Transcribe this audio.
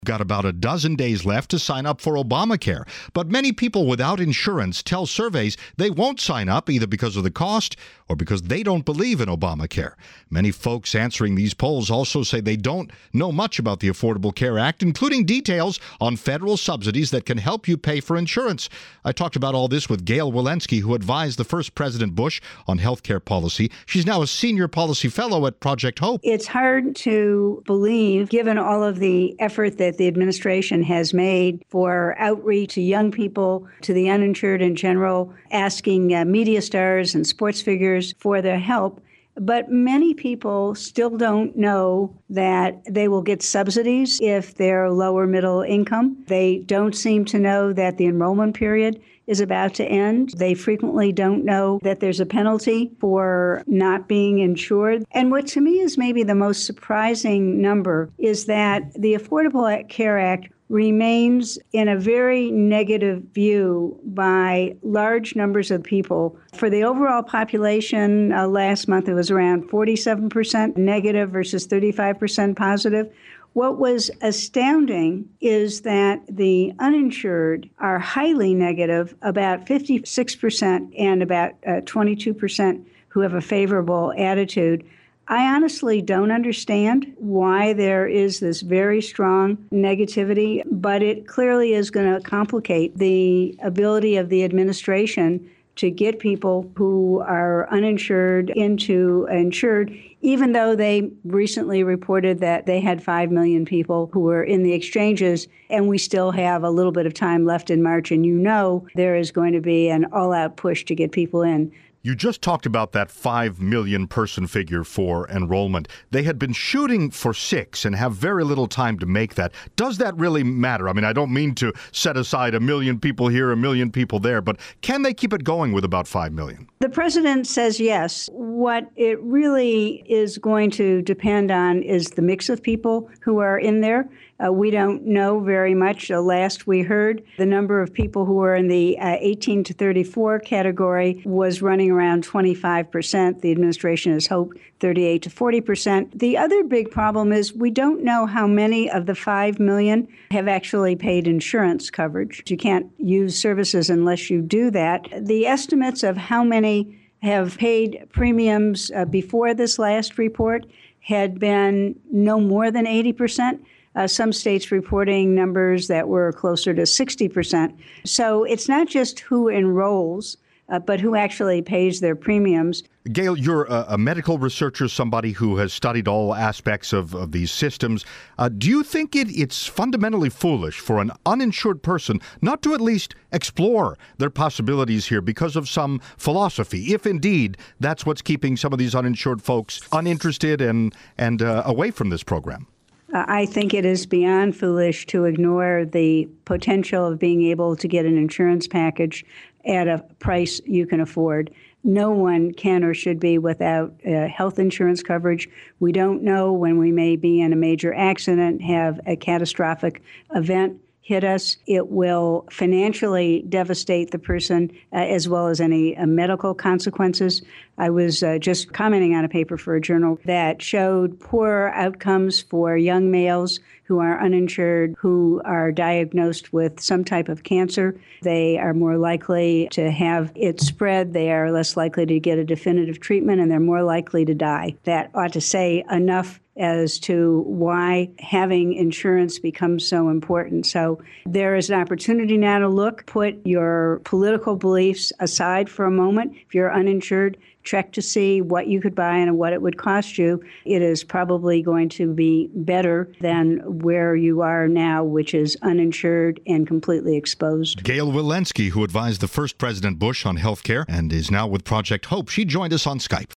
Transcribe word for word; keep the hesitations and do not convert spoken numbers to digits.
Got about a dozen days left to sign up for Obamacare, but many people without insurance tell surveys they won't sign up either because of the cost or because they don't believe in Obamacare. Many folks answering these polls also say they don't know much about the Affordable Care Act, including details on federal subsidies that can help you pay for insurance. I talked about all this with Gail Wilensky, who advised the first President Bush on health care policy. She's now a senior policy fellow at Project Hope. It's hard to believe, given all of the effort that the administration has made for outreach to young people, to the uninsured in general, asking uh, media stars and sports figures for their help. But many people still don't know that they will get subsidies if they're lower middle income. They don't seem to know that the enrollment period is about to end. They frequently don't know that there's a penalty for not being insured. And what to me is maybe the most surprising number is that the Affordable Care Act remains in a very negative view by large numbers of people. For the overall population, uh, last month it was around forty-seven percent negative versus thirty-five percent positive. What was astounding is that the uninsured are highly negative, about fifty-six percent, and about uh, twenty-two percent who have a favorable attitude. I honestly don't understand why there is this very strong negativity, but it clearly is going to complicate the ability of the administration to get people who are uninsured into insured, even though they recently reported that they had five million people who were in the exchanges, and we still have a little bit of time left in March, and you know there is going to be an all-out push to get people in. You just talked about that five million person figure for enrollment. They had been shooting for six and have very little time to make that. Does that really matter? I mean, I don't mean to set aside a million people here, a million people there, but can they keep it going with about five million? The president says yes. What it really is going to depend on is the mix of people who are in there. Uh, we don't know very much. Uh, last we heard, the number of people who were in the uh, eighteen to thirty-four category was running around twenty-five percent. The administration has hoped thirty-eight to forty percent. The other big problem is we don't know how many of the five million have actually paid insurance coverage. You can't use services unless you do that. The estimates of how many have paid premiums uh, before this last report had been no more than eighty percent. Uh, some states reporting numbers that were closer to sixty percent. So it's not just who enrolls, uh, but who actually pays their premiums. Gail, you're a, a medical researcher, somebody who has studied all aspects of, of these systems. Uh, do you think it, it's fundamentally foolish for an uninsured person not to at least explore their possibilities here because of some philosophy, if indeed that's what's keeping some of these uninsured folks uninterested and, and uh, away from this program? I think it is beyond foolish to ignore the potential of being able to get an insurance package at a price you can afford. No one can or should be without uh, health insurance coverage. We don't know when we may be in a major accident, have a catastrophic event hit us. It will financially devastate the person uh, as well as any uh, medical consequences. I was uh, just commenting on a paper for a journal that showed poor outcomes for young males who are uninsured, who are diagnosed with some type of cancer. They are more likely to have it spread. They are less likely to get a definitive treatment, and they're more likely to die. That ought to say enough as to why having insurance becomes so important. So there is an opportunity now to look, put your political beliefs aside for a moment. If you're uninsured, check to see what you could buy and what it would cost you. It is probably going to be better than where you are now, which is uninsured and completely exposed. Gail Wilensky, who advised the first President Bush on health care and is now with Project Hope, she joined us on Skype.